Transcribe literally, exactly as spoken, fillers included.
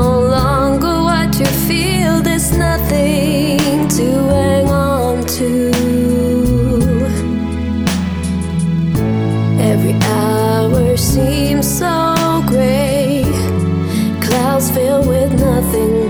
longer what you feel. There's nothing to hang on to. Every hour seems so gray, clouds filled with nothing